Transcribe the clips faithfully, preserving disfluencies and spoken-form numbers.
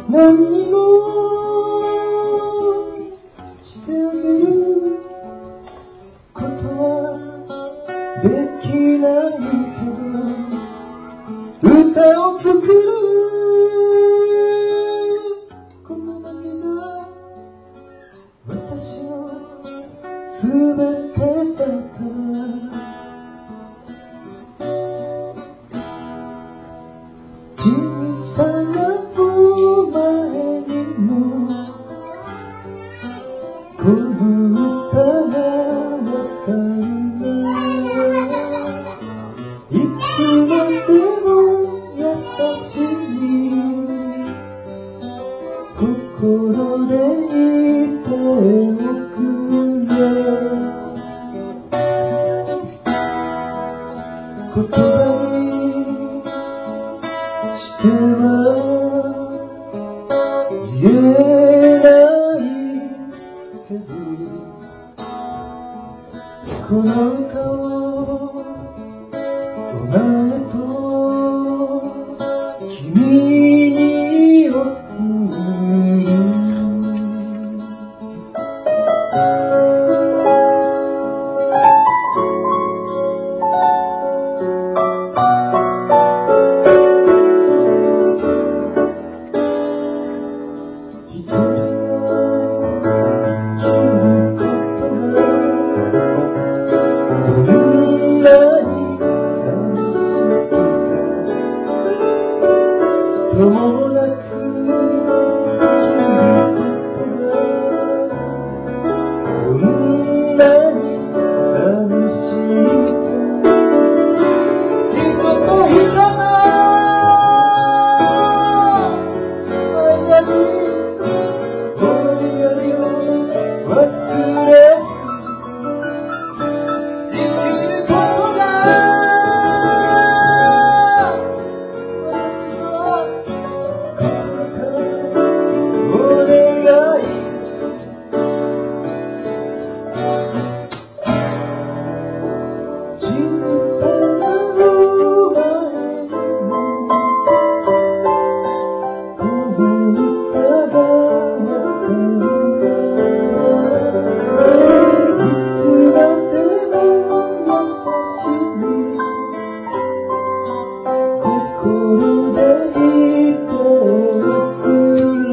何にもしてあげることはできないけど、歌を作ることだけが私のすべてだから。小さなお前にもこの歌がわかるな。いつまでも優しい心でいておくれ。言葉にしては言えないけど、この歌をお前と君に送る。一人が生きることがどんなに寂しいか、ともなく生きることがどんなに寂しいか、人と人の間に思いやりを忘れず生きることが私の心からお願い。小さなお前にもこの歌がわかるなら、いつまでも優しい心でいておくれ。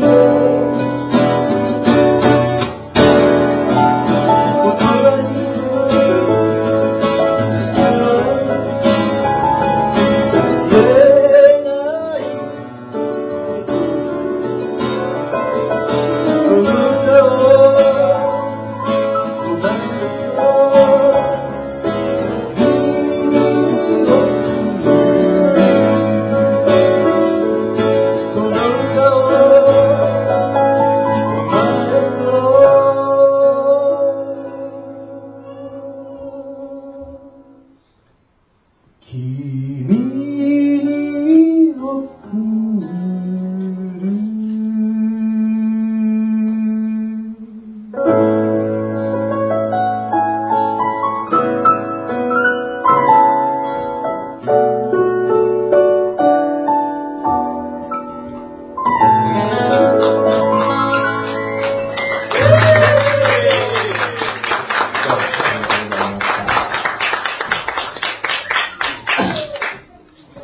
言葉にしては言えないけど、この歌をお前と君に送る。この歌をお前と君